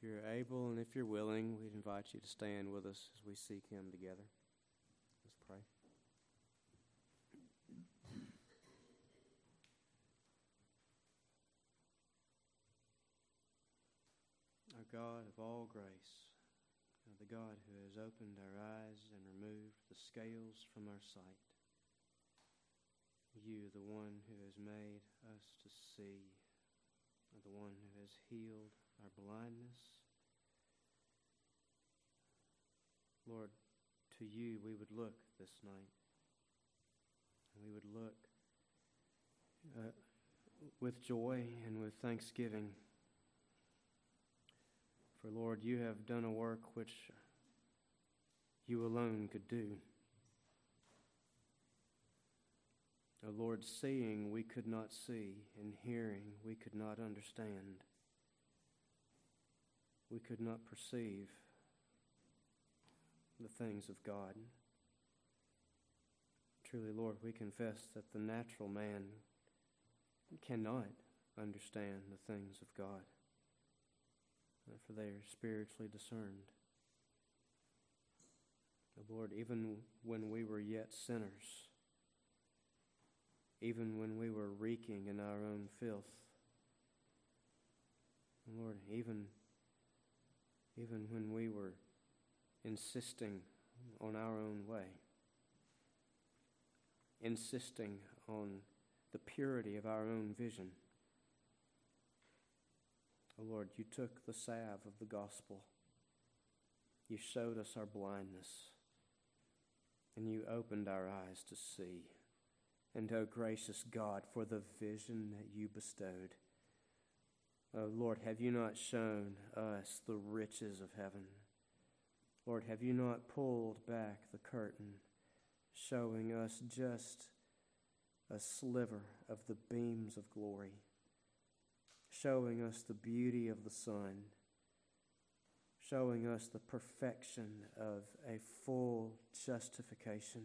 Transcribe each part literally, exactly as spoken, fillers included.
If you're able and if you're willing, we'd invite you to stand with us as we seek Him together. Let's pray. Our God of all grace, the God who has opened our eyes and removed the scales from our sight, you, the one who has made us to see, the one who has healed our blindness. Lord, to you we would look this night. And we would look uh, with joy and with thanksgiving. For, Lord, you have done a work which you alone could do. O Lord, seeing we could not see, and hearing we could not understand. We could not perceive the things of God. Truly, Lord, we confess that the natural man cannot understand the things of God, for they are spiritually discerned. Lord, even when we were yet sinners, even when we were reeking in our own filth, Lord, even, even when we were insisting on our own way, insisting on the purity of our own vision, oh Lord, you took the salve of the gospel. You showed us our blindness, and you opened our eyes to see. And, oh gracious God, for the vision that you bestowed. Oh Lord, have you not shown us the riches of heaven? Lord, have you not pulled back the curtain, showing us just a sliver of the beams of glory, showing us the beauty of the sun, showing us the perfection of a full justification,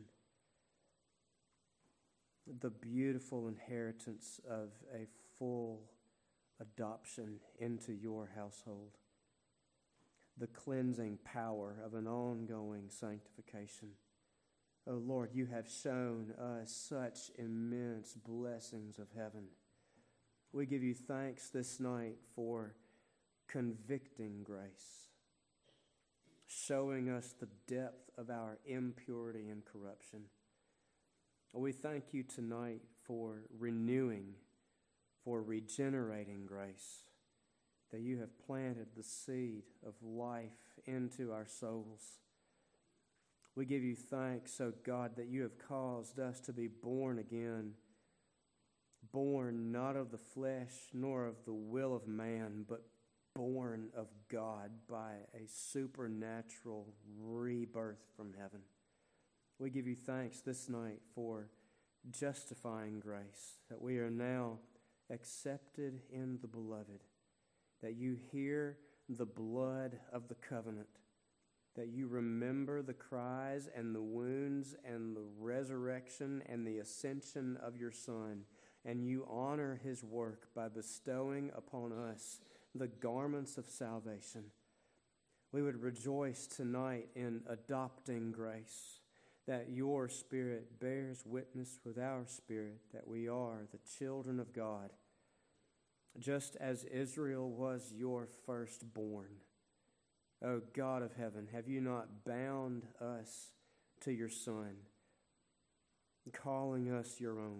the beautiful inheritance of a full adoption into your household, the cleansing power of an ongoing sanctification. Oh Lord, you have shown us such immense blessings of heaven. We give you thanks this night for convicting grace, showing us the depth of our impurity and corruption. We thank you tonight for renewing, for regenerating grace, that you have planted the seed of life into our souls. We give you thanks, O God, that you have caused us to be born again, born not of the flesh nor of the will of man, but born of God by a supernatural rebirth from heaven. We give you thanks this night for justifying grace, that we are now accepted in the beloved, that you hear the blood of the covenant, that you remember the cries and the wounds and the resurrection and the ascension of your Son, and you honor his work by bestowing upon us the garments of salvation. We would rejoice tonight in adopting grace, that your Spirit bears witness with our spirit that we are the children of God, just as Israel was your firstborn. O God of heaven, have you not bound us to your Son, calling us your own?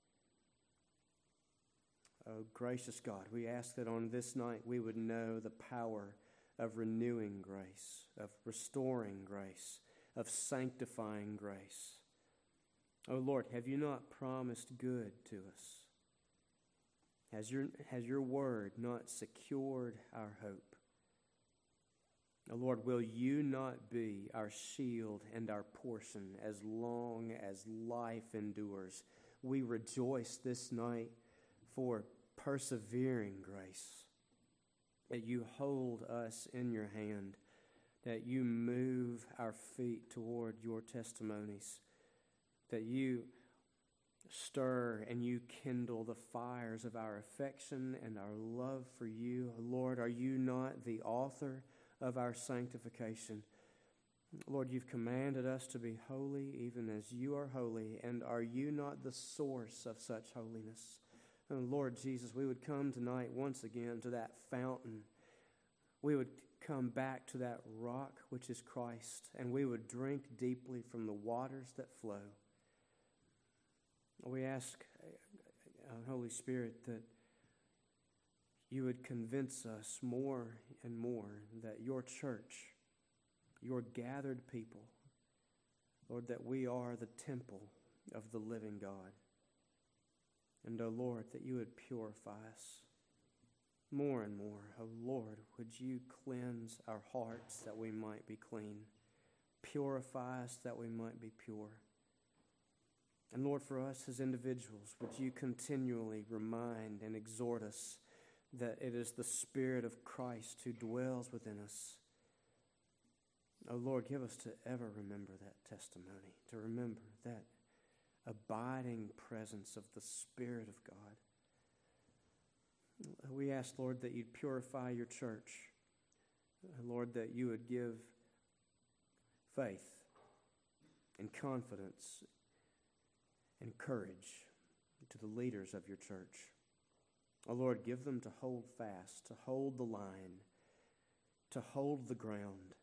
O gracious God, we ask that on this night we would know the power of renewing grace, of restoring grace, of sanctifying grace. O Lord, have you not promised good to us? Has your, has your word not secured our hope? O Lord, will you not be our shield and our portion as long as life endures? We rejoice this night for persevering grace, that you hold us in your hand, that you move our feet toward your testimonies, that you stir and you kindle the fires of our affection and our love for you. Lord, are you not the author of our sanctification? Lord, you've commanded us to be holy even as you are holy, and are you not the source of such holiness? And Lord Jesus, we would come tonight once again to that fountain. We would come back to that rock which is Christ, and we would drink deeply from the waters that flow. We ask, uh, Holy Spirit, that you would convince us more and more that your church, your gathered people, Lord, that we are the temple of the living God. And, O Lord, that you would purify us more and more. O Lord, would you cleanse our hearts that we might be clean? Purify us that we might be pure. And Lord, for us as individuals, would you continually remind and exhort us that it is the Spirit of Christ who dwells within us. Oh Lord, give us to ever remember that testimony, to remember that abiding presence of the Spirit of God. We ask, Lord, that you'd purify your church. Lord, that you would give faith and confidence and courage to the leaders of your church. Oh Lord, give them to hold fast, to hold the line, to hold the ground,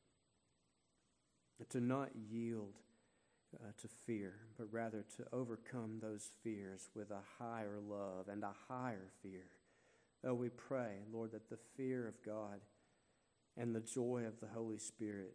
to not yield uh, to fear, but rather to overcome those fears with a higher love and a higher fear. Oh, we pray, Lord, that the fear of God and the joy of the Holy Spirit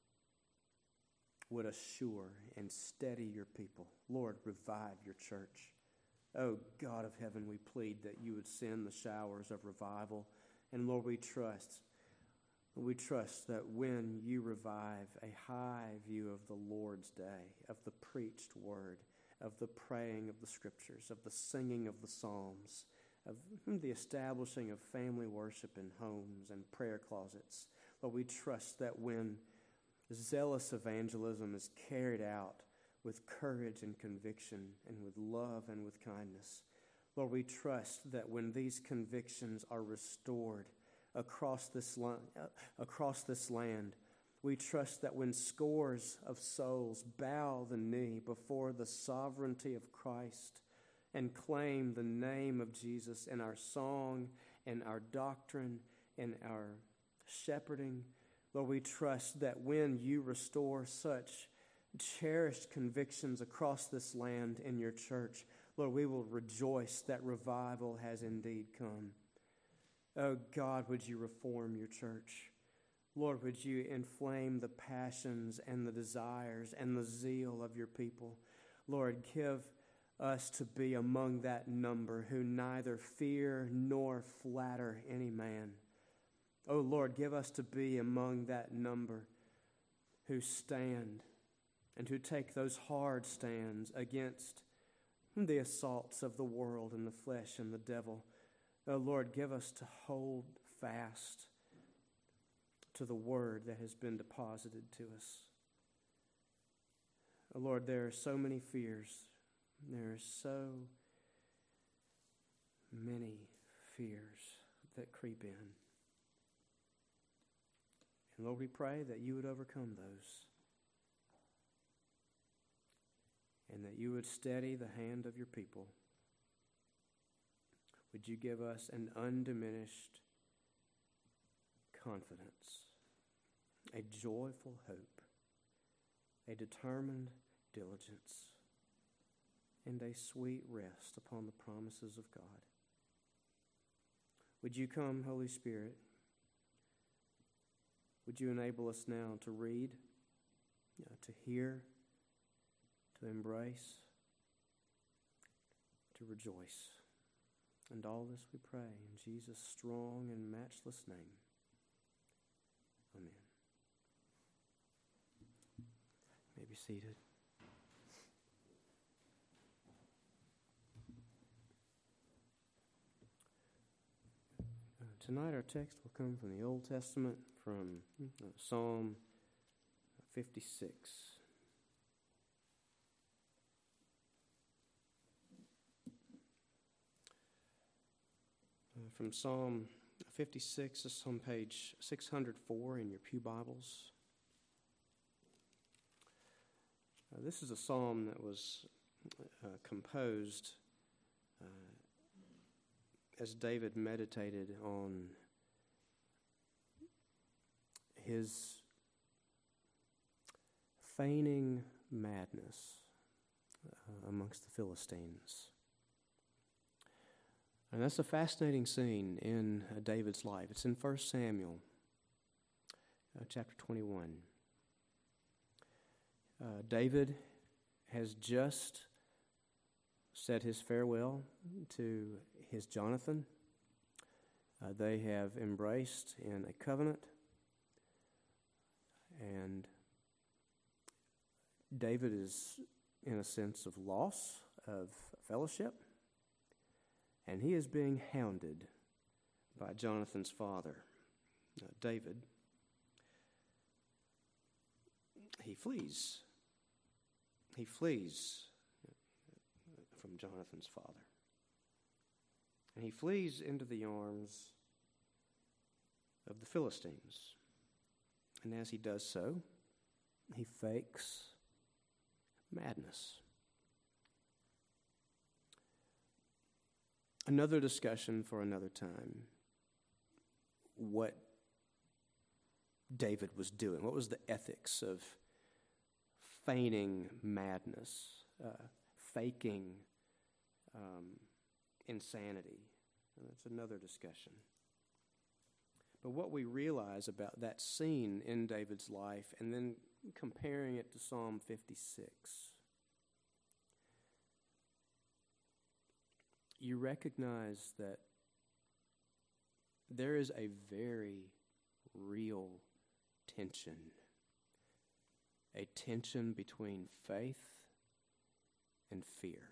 would assure and steady your people. Lord, revive your church. Oh, God of heaven, we plead that you would send the showers of revival. And Lord, we trust, we trust that when you revive a high view of the Lord's day, of the preached word, of the praying of the scriptures, of the singing of the psalms, of the establishing of family worship in homes and prayer closets, Lord, we trust that when zealous evangelism is carried out with courage and conviction and with love and with kindness, Lord, we trust that when these convictions are restored across this land, across this land, we trust that when scores of souls bow the knee before the sovereignty of Christ and claim the name of Jesus in our song and our doctrine and our shepherding, Lord, we trust that when you restore such cherished convictions across this land in your church, Lord, we will rejoice that revival has indeed come. Oh God, would you reform your church? Lord, would you inflame the passions and the desires and the zeal of your people? Lord, give us to be among that number who neither fear nor flatter any man. Oh Lord, give us to be among that number who stand and who take those hard stands against the assaults of the world and the flesh and the devil. Oh Lord, give us to hold fast to the word that has been deposited to us. Oh Lord, there are so many fears. There are so many fears that creep in. And Lord, we pray that you would overcome those and that you would steady the hand of your people. Would you give us an undiminished confidence, a joyful hope, a determined diligence, and a sweet rest upon the promises of God. Would you come, Holy Spirit? Would you enable us now to read, uh, to hear, to embrace, to rejoice? And all this we pray in Jesus' strong and matchless name. Amen. You may be seated. Uh, tonight our text will come from the Old Testament, from uh, Psalm fifty-six. from Psalm fifty-six. This is on page six hundred four in your pew Bibles. Uh, this is a psalm that was uh, composed uh, as David meditated on his feigning madness uh, amongst the Philistines. And that's a fascinating scene in uh, David's life. It's in First Samuel, uh, chapter twenty-one. Uh, David has just said his farewell to his Jonathan. Uh, they have embraced in a covenant, and David is in a sense of loss of fellowship, and he is being hounded by Jonathan's father, uh, David. He flees. He flees from Jonathan's father. And he flees into the arms of the Philistines. And as he does so, he fakes madness. Another discussion for another time. What David was doing. What was the ethics of feigning madness, uh, faking um, insanity? That's another discussion. But what we realize about that scene in David's life, and then comparing it to Psalm fifty-six, you recognize that there is a very real tension, a tension between faith and fear,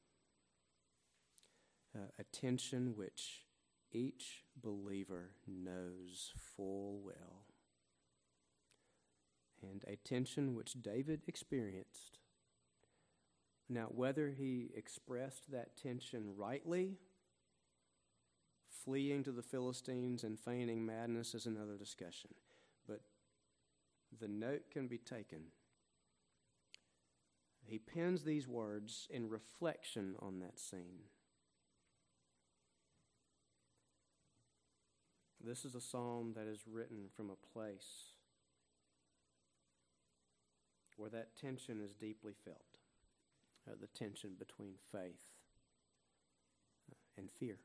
uh, a tension which each believer knows full well, and a tension which David experienced. Now, whether he expressed that tension rightly, fleeing to the Philistines and feigning madness, is another discussion. But the note can be taken. He pens these words in reflection on that scene. This is a psalm that is written from a place where that tension is deeply felt. Uh, the tension between faith uh, and fear.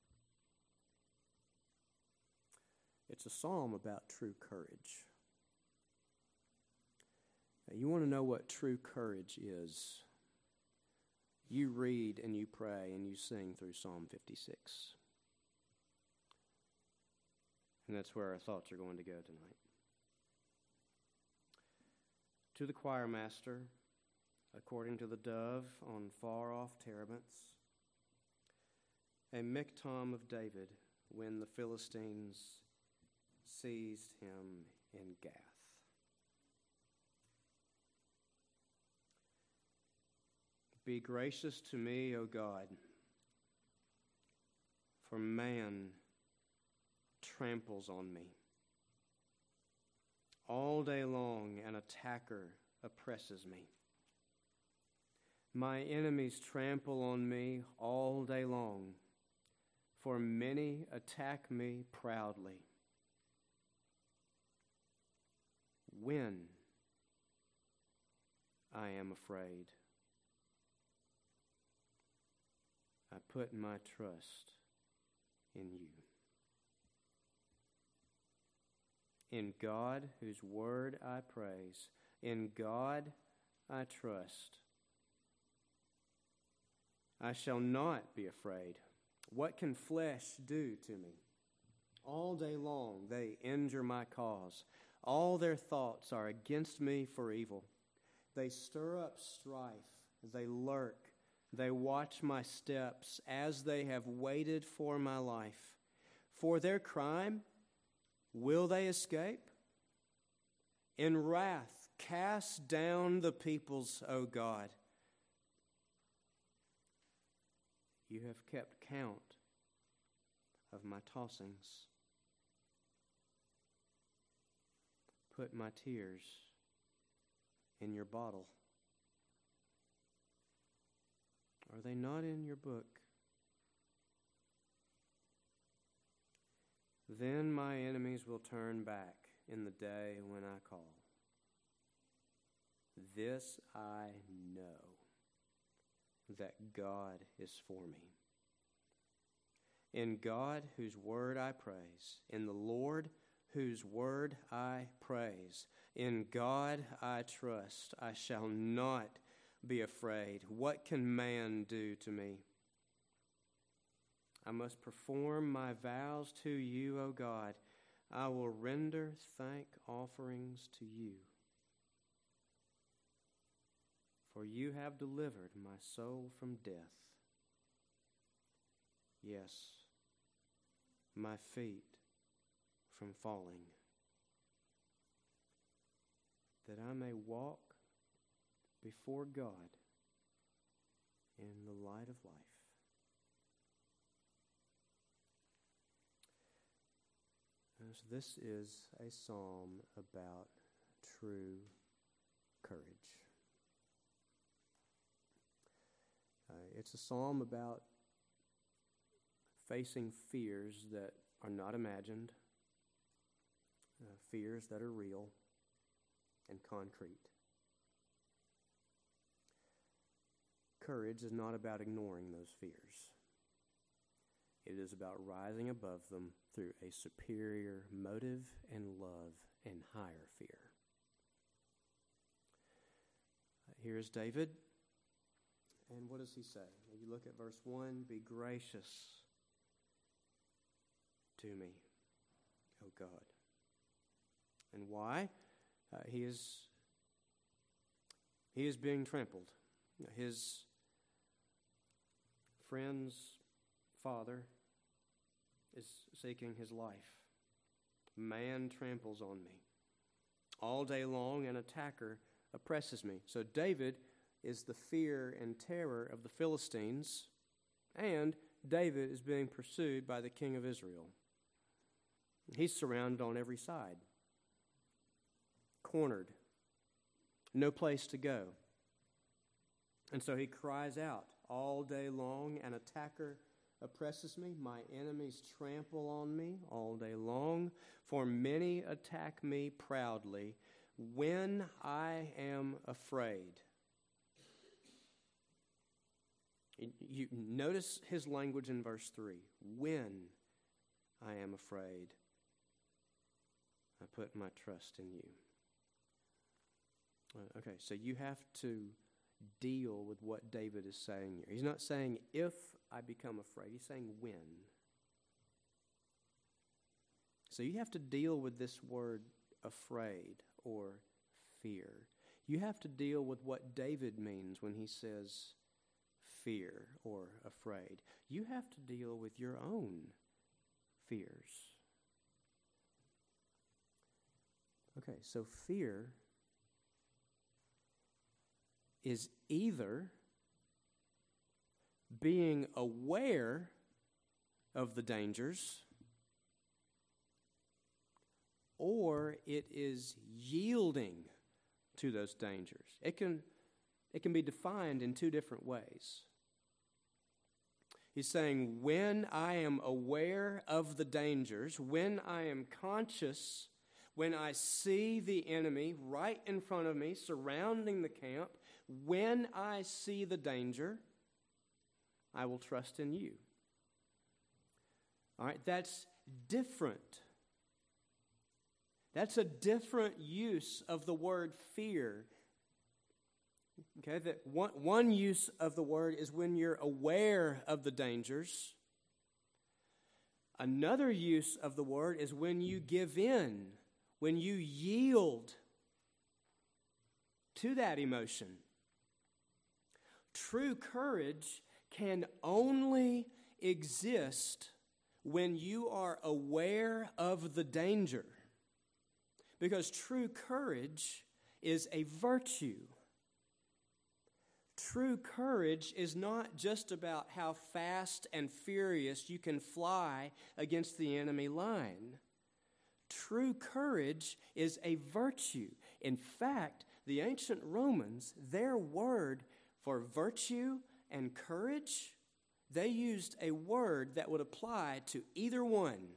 It's a psalm about true courage. Now, you want to know what true courage is? You read and you pray and you sing through Psalm fifty-six. And that's where our thoughts are going to go tonight. To the choir master, according to the dove on far-off terebinths, a miktam of David when the Philistines seized him in Gath. Be gracious to me, O God, for man tramples on me. All day long an attacker oppresses me. My enemies trample on me all day long, for many attack me proudly. When I am afraid, I put my trust in you. In God, whose word I praise, in God I trust. I shall not be afraid. What can flesh do to me? All day long they injure my cause. All their thoughts are against me for evil. They stir up strife. They lurk. They watch my steps as they have waited for my life. For their crime, will they escape? In wrath, cast down the peoples, O God. You have kept count of my tossings. Put my tears in your bottle. Are they not in your book? Then my enemies will turn back in the day when I call. This I know, that God is for me. In God, whose word I praise, in the Lord, whose word I praise, in God I trust, I shall not be afraid. What can man do to me? I must perform my vows to you, O God. I will render thank offerings to you. For you have delivered my soul from death. Yes, my feet from falling, that I may walk before God in the light of life. So this is a psalm about true courage. Uh, it's a psalm about facing fears that are not imagined, uh, fears that are real and concrete. Courage is not about ignoring those fears. It is about rising above them through a superior motive and love and higher fear. Uh, here is David. And what does he say? You look at verse one, be gracious to me, O God. And why? Uh, he is he is being trampled. His friend's father is seeking his life. Man tramples on me. All day long an attacker oppresses me. So David is the fear and terror of the Philistines, and David is being pursued by the king of Israel. He's surrounded on every side, cornered, no place to go. And so he cries out, all day long an attacker oppresses me, my enemies trample on me all day long, for many attack me proudly when I am afraid. You notice his language in verse three. When I am afraid, I put my trust in you. Okay, so you have to deal with what David is saying here. He's not saying if I become afraid. He's saying when. So you have to deal with this word afraid or fear. You have to deal with what David means when he says fear or afraid. You have to deal with your own fears. Okay, so fear is either being aware of the dangers or it is yielding to those dangers. It can, it can be defined in two different ways. He's saying, when I am aware of the dangers, when I am conscious, when I see the enemy right in front of me, surrounding the camp, when I see the danger, I will trust in you. All right, that's different. That's a different use of the word fear. Okay, that one, one use of the word is when you're aware of the dangers. Another use of the word is when you give in, when you yield to that emotion. True courage can only exist when you are aware of the danger. Because true courage is a virtue. True courage is not just about how fast and furious you can fly against the enemy line. True courage is a virtue. In fact, the ancient Romans, their word for virtue and courage, they used a word that would apply to either one.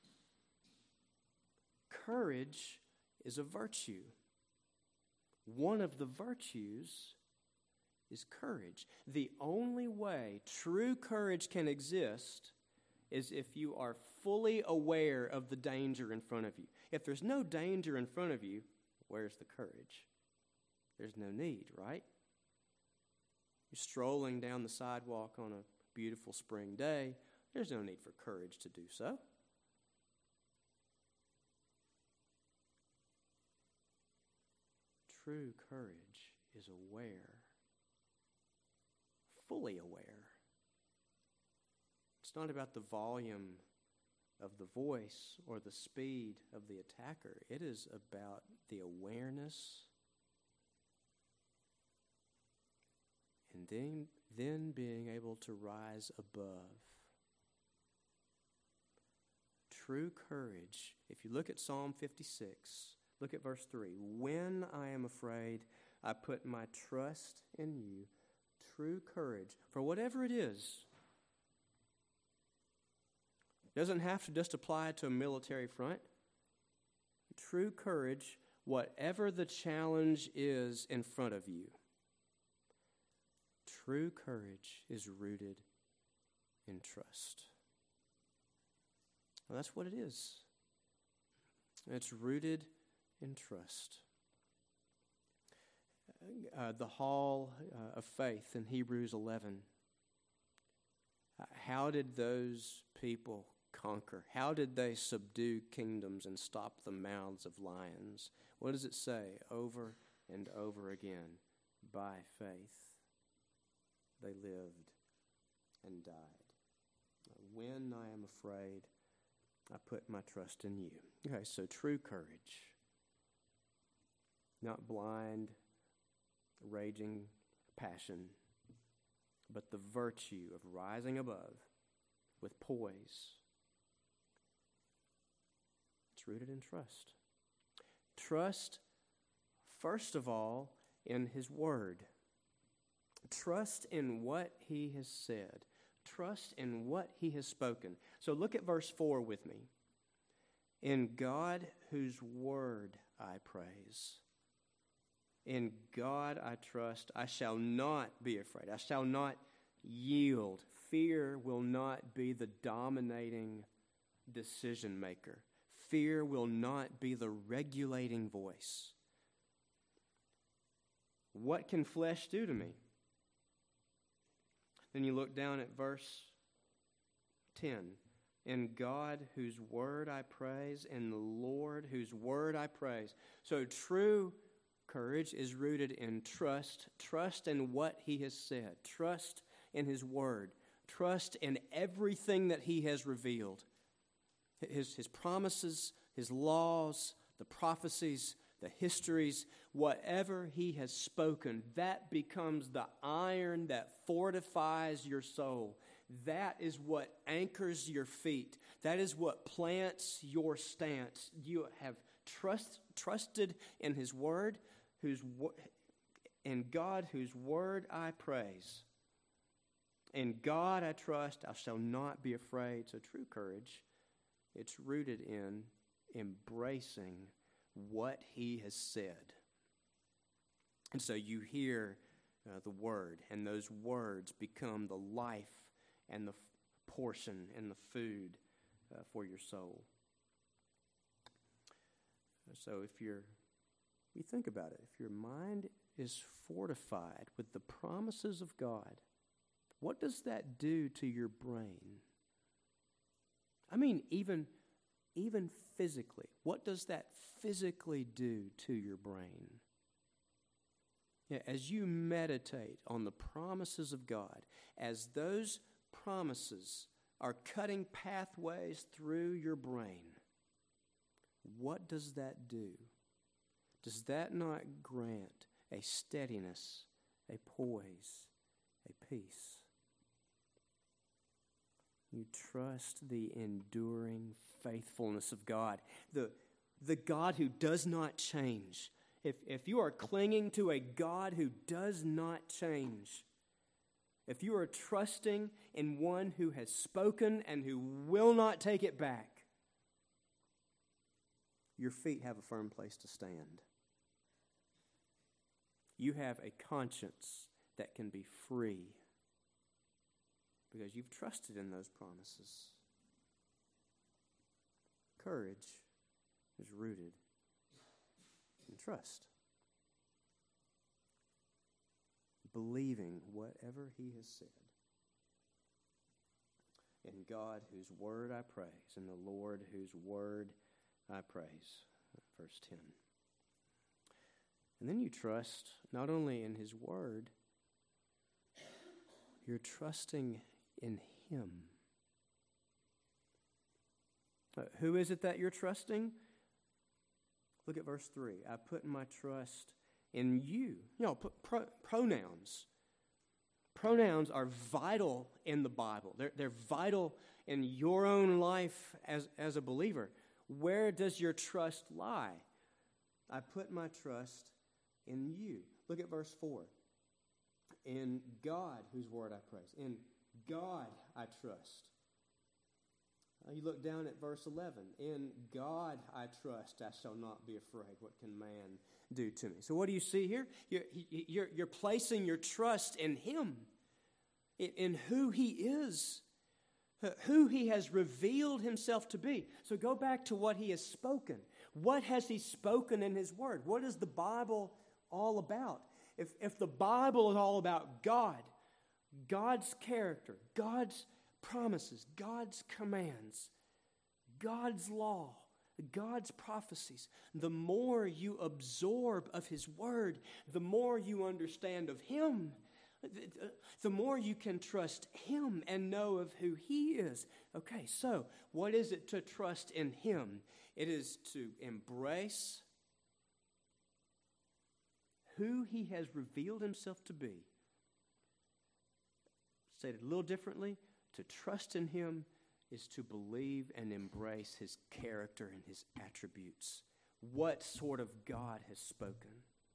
Courage is a virtue. One of the virtues is courage. The only way true courage can exist is if you are fully aware of the danger in front of you. If there's no danger in front of you, where's the courage? There's no need, right? You're strolling down the sidewalk on a beautiful spring day. There's no need for courage to do so. True courage is aware, fully aware. It's not about the volume of the voice or the speed of the attacker. It is about the awareness and then, then being able to rise above. True courage, if you look at Psalm fifty-six, look at verse three. When I am afraid, I put my trust in you. True courage, for whatever it is, doesn't have to just apply to a military front. True courage, whatever the challenge is in front of you, true courage is rooted in trust. Well, that's what it is. It's rooted in trust. Uh, the hall uh, of faith in Hebrews eleven. Uh, how did those people conquer? How did they subdue kingdoms and stop the mouths of lions? What does it say over and over again? By faith they lived and died. When I am afraid, I put my trust in you. Okay, so true courage. Not blind, raging passion, but the virtue of rising above with poise. It's rooted in trust. Trust, first of all, in His Word. Trust in what He has said. Trust in what He has spoken. So look at verse four with me. In God whose word I praise. In God I trust. I shall not be afraid. I shall not yield. Fear will not be the dominating decision maker. Fear will not be the regulating voice. What can flesh do to me? Then you look down at verse ten. In God whose word I praise, in the Lord whose word I praise. So true courage is rooted in trust. Trust in what He has said. Trust in His word. Trust in everything that He has revealed. His, his promises, His laws, the prophecies, the histories, whatever He has spoken, that becomes the iron that fortifies your soul. That is what anchors your feet. That is what plants your stance. You have trust, trusted in His word, whose in God whose word I praise. In God I trust, I shall not be afraid. So true courage, it's rooted in embracing what He has said. And so you hear uh, the word, and those words become the life and the f- portion and the food uh, for your soul. So if you're, you think about it, if your mind is fortified with the promises of God, what does that do to your brain? I mean, even, even physically, what does that physically do to your brain? Yeah, as you meditate on the promises of God, as those promises are cutting pathways through your brain, what does that do? Does that not grant a steadiness a poise, a peace. You trust the enduring faithfulness of God, the, the God who does not change. If, if you are clinging to a God who does not change, if you are trusting in one who has spoken and who will not take it back, your feet have a firm place to stand. You have a conscience that can be free because you've trusted in those promises. Courage is rooted in trust. Believing whatever He has said. In God whose word I praise, in the Lord whose word I praise. Verse ten. And then you trust not only in His word, you're trusting in Him. Uh, who is it that you're trusting? Look at verse three. I put my trust in you. You know, pro- pronouns. Pronouns are vital in the Bible. They're, they're vital in your own life as, as a believer. Where does your trust lie? I put my trust in you. Look at verse four. In God, whose word I praise. In God I trust. Uh, you look down at verse eleven. In God I trust, I shall not be afraid. What can man do to me? So what do you see here? You're, you're, you're placing your trust in Him, in, in who He is, who He has revealed Himself to be. So go back to what He has spoken. What has He spoken in His Word? What is the Bible all about? If, if the Bible is all about God, God's character, God's promises, God's commands, God's law, God's prophecies, the more you absorb of His Word, the more you understand of Him, the more you can trust Him and know of who He is. Okay, so what is it to trust in Him? It is to embrace who He has revealed Himself to be. Stated a little differently, to trust in Him is to believe and embrace His character and His attributes. What sort of God has spoken?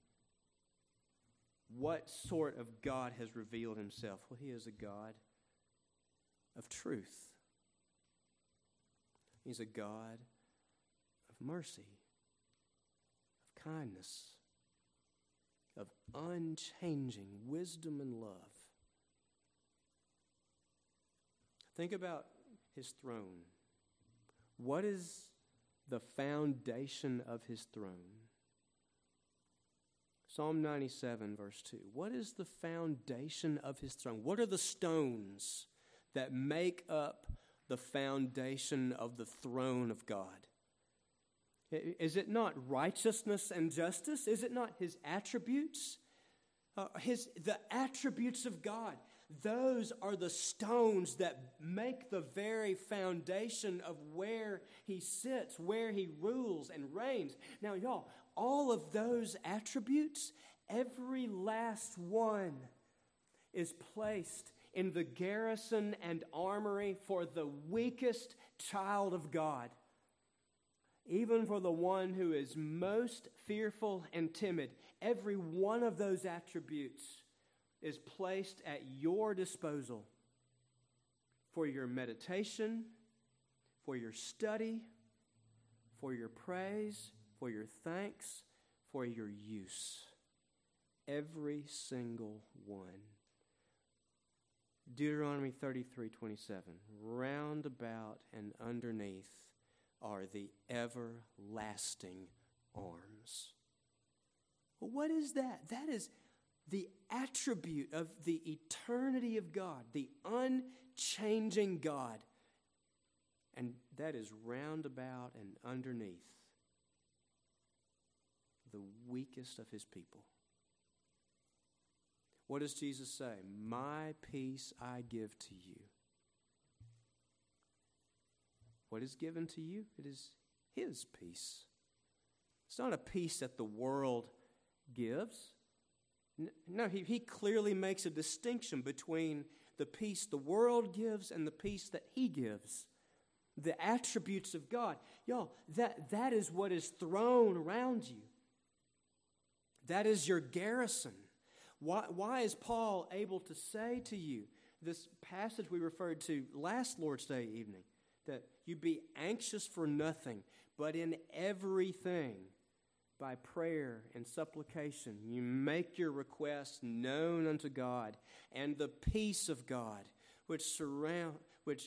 What sort of God has revealed Himself? Well, He is a God of truth. He's a God of mercy, of kindness, of unchanging wisdom and love. Think about His throne. What is the foundation of His throne? Psalm ninety-seven, verse two. What is the foundation of His throne? What are the stones that make up the foundation of the throne of God? Is it not righteousness and justice? Is it not His attributes? Uh, his the attributes of God. Those are the stones that make the very foundation of where He sits, where He rules and reigns. Now, y'all, all of those attributes, every last one is placed in the garrison and armory for the weakest child of God. Even for the one who is most fearful and timid, every one of those attributes is placed at your disposal for your meditation, for your study, for your praise, for your thanks, for your use. Every single one. Deuteronomy thirty-three twenty-seven. Round about and underneath are the everlasting arms. Well, what is that? That is the attribute of the eternity of God, the unchanging God. And that is round about and underneath the weakest of His people. What does Jesus say? My peace I give to you. What is given to you? It is His peace. It's not a peace that the world gives. No, he, he clearly makes a distinction between the peace the world gives and the peace that he gives. The attributes of God. Y'all, that, that is what is thrown around you. That is your garrison. Why, why is Paul able to say to you, this passage we referred to last Lord's Day evening, that you be anxious for nothing, but in everything, by prayer and supplication, you make your requests known unto God, and the peace of God, which surround, which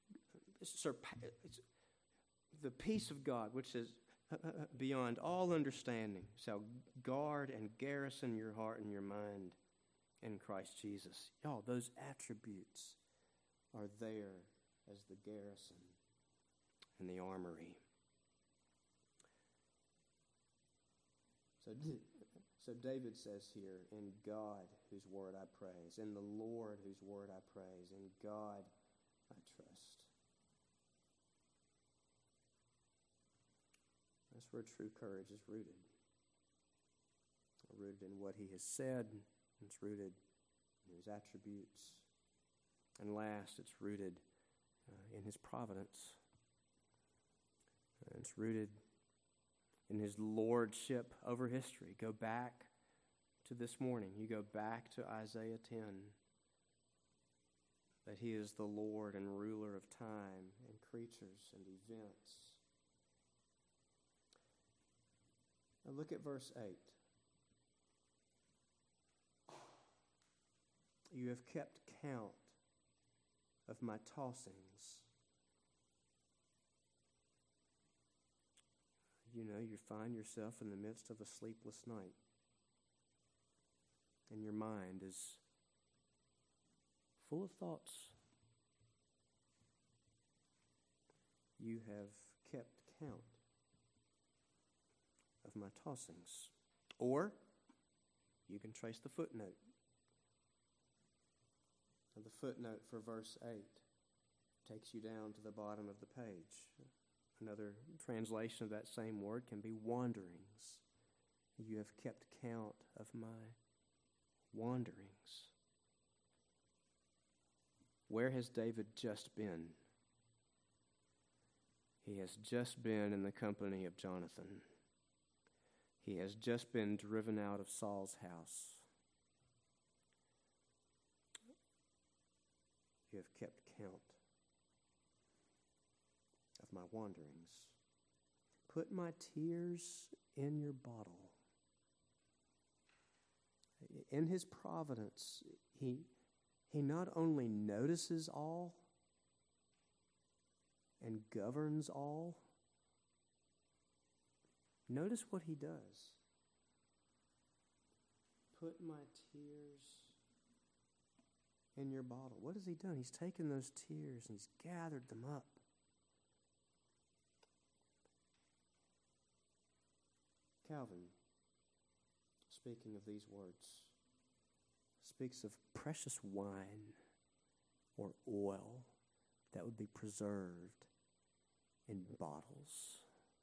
the peace of God, which is beyond all understanding, shall guard and garrison your heart and your mind in Christ Jesus. Y'all, those attributes are there as the garrison in the armory. So, so David says here, in God whose word I praise, in the Lord whose word I praise, in God I trust. That's where true courage is rooted. Rooted in what he has said. It's rooted in his attributes. And last, it's rooted uh, in his providence. And it's rooted in his lordship over history. Go back to this morning. You go back to Isaiah ten. That he is the Lord and ruler of time and creatures and events. Now look at verse eight. You have kept count of my tossings. You know, you find yourself in the midst of a sleepless night, and your mind is full of thoughts. You have kept count of my tossings. Or you can trace the footnote. And the footnote for verse eight takes you down to the bottom of the page. Another translation of that same word can be wanderings. You have kept count of my wanderings. Where has David just been? He has just been in the company of Jonathan. He has just been driven out of Saul's house. You have kept count of my wanderings. Put my tears in your bottle. In his providence, he, he not only notices all and governs all. Notice what he does. Put my tears in your bottle. What has he done? He's taken those tears and he's gathered them up. Calvin, speaking of these words, speaks of precious wine or oil that would be preserved in bottles.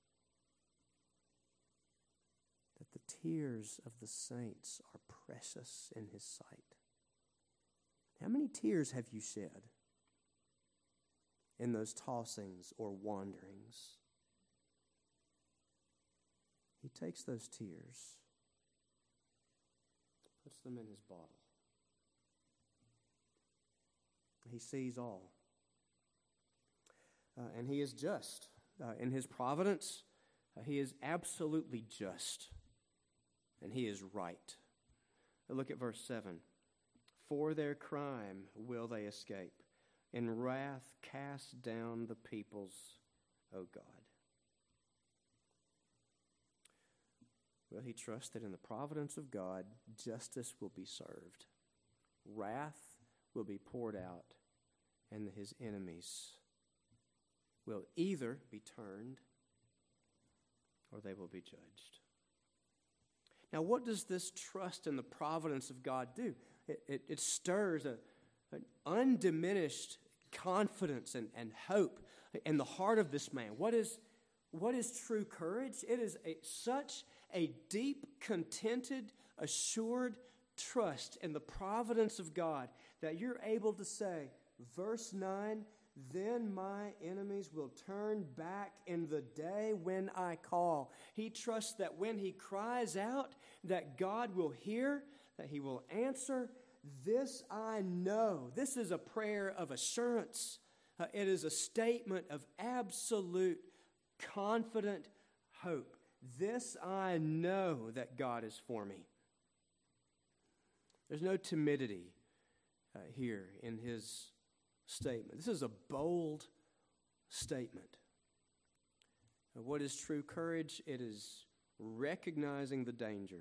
That the tears of the saints are precious in his sight. How many tears have you shed in those tossings or wanderings? He takes those tears, puts them in his bottle. He sees all. Uh, and he is just. Uh, in his providence, uh, he is absolutely just. And he is right. Now look at verse seven. For their crime will they escape. In wrath cast down the peoples, O God. Well, he trusts that in the providence of God, justice will be served. Wrath will be poured out, and his enemies will either be turned or they will be judged. Now, what does this trust in the providence of God do? It, it, it stirs a, an undiminished confidence and, and hope in the heart of this man. What is, what is true courage? It is a, such a deep, contented, assured trust in the providence of God that you're able to say, verse nine, then my enemies will turn back in the day when I call. He trusts that when he cries out, that God will hear, that he will answer. This I know. This is a prayer of assurance. Uh, it is a statement of absolute, confident hope. This I know that God is for me. There's no timidity uh, here in his statement. This is a bold statement. Uh, what is true courage? It is recognizing the danger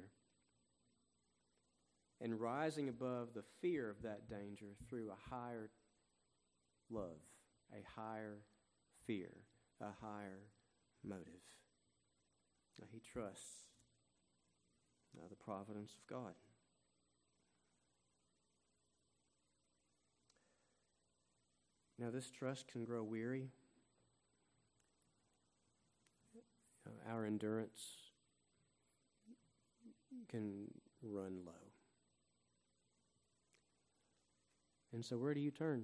and rising above the fear of that danger through a higher love, a higher fear, a higher motive. Now, he trusts uh, the providence of God. Now, this trust can grow weary. Uh, our endurance can run low. And so where do you turn?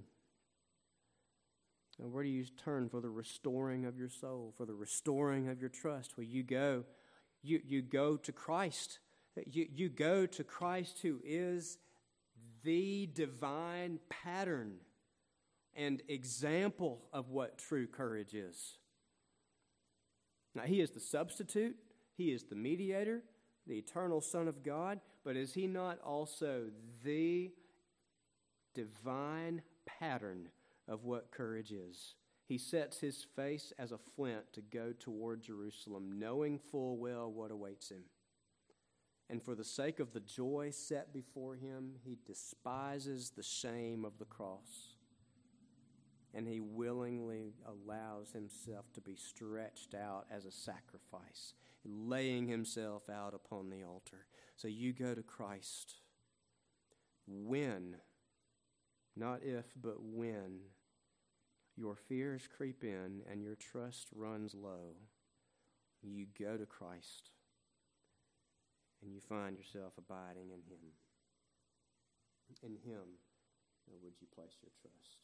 And where do you turn for the restoring of your soul, for the restoring of your trust? Well, you go, you, you go to Christ. You, you go to Christ, who is the divine pattern and example of what true courage is. Now, he is the substitute. He is the mediator, the eternal Son of God. But is he not also the divine pattern of what courage is? He sets his face as a flint to go toward Jerusalem, knowing full well what awaits him. And for the sake of the joy set before him, he despises the shame of the cross. And he willingly allows himself to be stretched out as a sacrifice, laying himself out upon the altar. So you go to Christ when, not if, but when, your fears creep in and your trust runs low. You go to Christ and you find yourself abiding in him. In him, would you place your trust?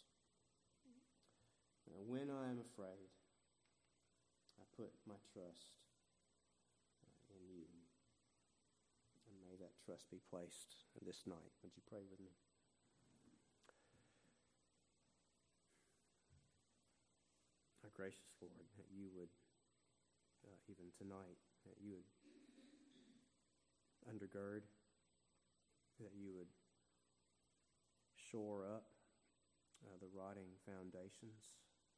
Now, when I am afraid, I put my trust uh, in you. And may that trust be placed this night. Would you pray with me? Our gracious Lord, that you would, uh, even tonight, that you would undergird, that you would shore up uh, the rotting foundations.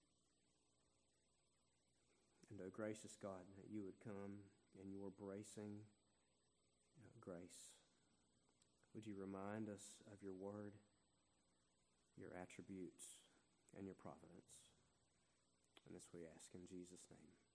And, oh gracious God, that you would come in your bracing uh, grace. Would you remind us of your word, your attributes, and your providence? And this we ask in Jesus' name.